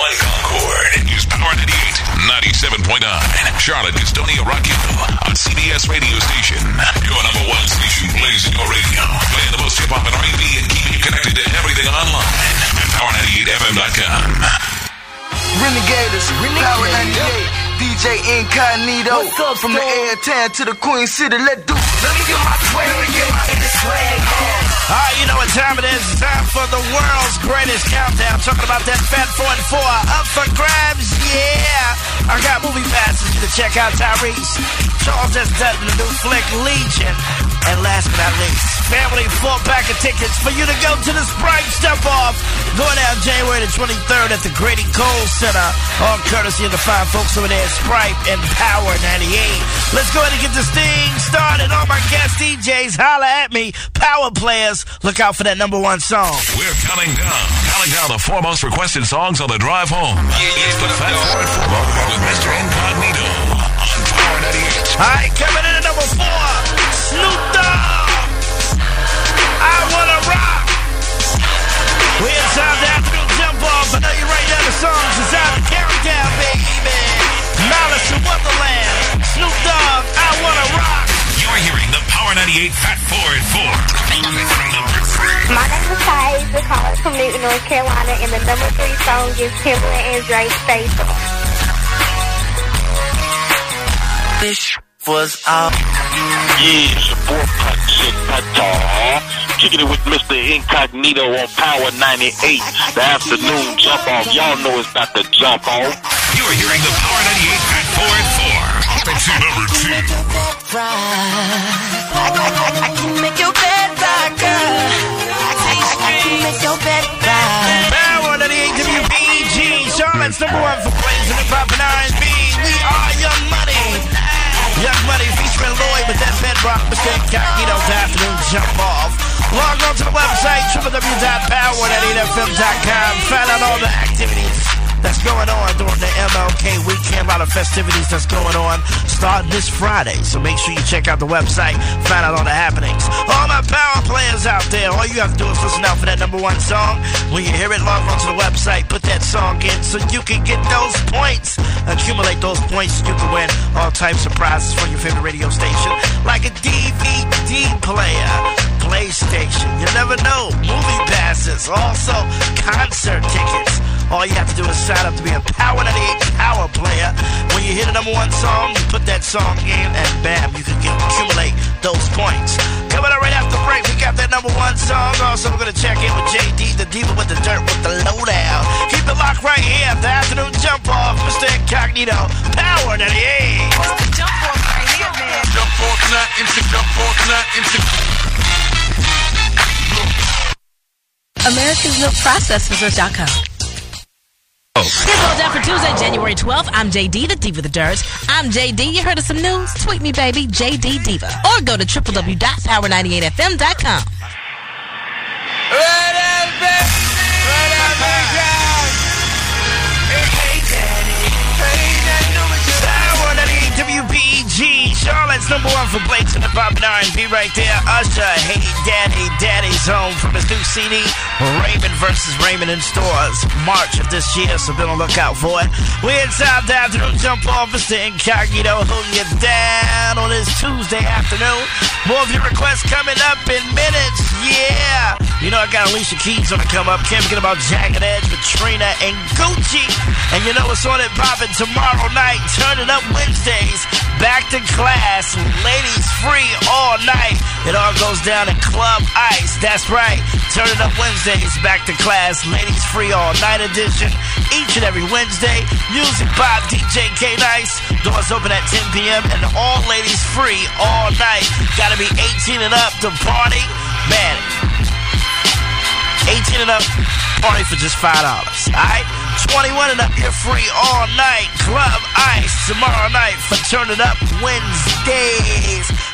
LA Concord. Use Power 98, 97.9. Charlotte, Gastonia, Rockville on CBS radio station. Your number one station plays in your radio. Playing the most hip-hop and R&B and keeping you connected to everything online at Power98FM.com. Renegaders, Power 98. DJ Incognito. From the Airtown to the Queen City, let's do it. Let me get my swag, Alright, you know what time it is. It's time for the world's greatest countdown. Talking about that Fat 4 and 4 up for grabs, yeah. I got movie passes to check out Tyrese. Charles S. Dutton, the new flick Legion. And last but not least, family 4-pack of tickets for you to go to the Sprite Step-Off. Going down January the 23rd at the Grady Cole Center. All courtesy of the fine folks over there at Sprite and Power 98. Let's go ahead and get this thing started. All my guest DJs, holla at me. Power players, look out for that number one song. We're counting down the 4 most requested songs on the drive home. It's the Fat 4 and 4 with Mr. Incognito on Power 98. All right, coming in at number 4, Snoop Dogg. I Wanna Rock. We're inside the afternoon jump off. I know you're right down the songs. It's out the countdown, baby. Malice in Wonderland. Snoop Dogg, I Wanna Rock. You're hearing the Power 98 Fat 4 and 4. Number 3. My name is Tyza, calling from Newton, North Carolina, and the number 3 song is Timberland and Drake Faithful. This was all. Yeah, it's your boy kicking it with Mr. Incognito on Power 98. The afternoon jump off. Y'all know it's not the jump off. You are hearing the Power 98 Fat 4 and 4. Number 2. I can make your bed rock, girl. I can make your bed rock. Power 98 WBG. Charlotte's number 1 for plays in the pop and R&B. We are Young Money. Young Money featuring Lloyd with that bedrock. Mr. Incognito, the afternoon jump off. Log on to the website, www.power98fm.com. Find out all the activities that's going on during the MLK weekend. A lot of festivities that's going on starting this Friday. So make sure you check out the website, find out all the happenings. All my power players out there, all you have to do is listen out for that number 1 song. When you hear it, log on to the website, put that song in so you can get those points. Accumulate those points, you can win all types of prizes from your favorite radio station, like a DVD player, PlayStation, you never know, movie passes, also concert tickets. All you have to do is sign up to be a Power 98 Power player. When you hear the number 1 song, you put that song in, and bam, you can accumulate those points. Coming up right after break, we got that number 1 song. Also, we're going to check in with JD, the diva with the dirt, with the lowdown. Keep it locked right here at the afternoon jump off. Mr. Incognito, Power 98. Jump off right here, man. Jump off not into jump off not into. AmericasMilkProcessors.com. Here's all down for Tuesday, January 12th. I'm JD, the Diva of the Dirt. I'm JD. You heard of some news? Tweet me, baby, JD Diva. Or go to www.power98fm.com. WBG, Charlotte's number 1 for Blakes in the pop and R&B right there. Usher, Hey Daddy, Daddy's home from his new CD, Raymond vs. Raymond in stores, March of this year, so be on the lookout for it. We're inside the afternoon jump off, Mr. Incognito holding you down on this Tuesday afternoon. More of your requests coming up in minutes, yeah. You know I got Alicia Keys on the come up, can't forget about Jagged Edge, Katrina, and Gucci. And you know what's on it popping tomorrow night, Turn It Up Wednesdays, back to class, ladies free all night. It all goes down in Club Ice, that's right. Turn It Up Wednesdays, back to class, ladies free all night edition. Each and every Wednesday, music by DJ K-Nice. Doors open at 10 p.m. and all ladies free all night. Gotta be 18 and up to party. Man, 18 and up, party for just $5, alright? 21 and up, you're free all night. Club Ice tomorrow night for Turn It Up Wednesdays.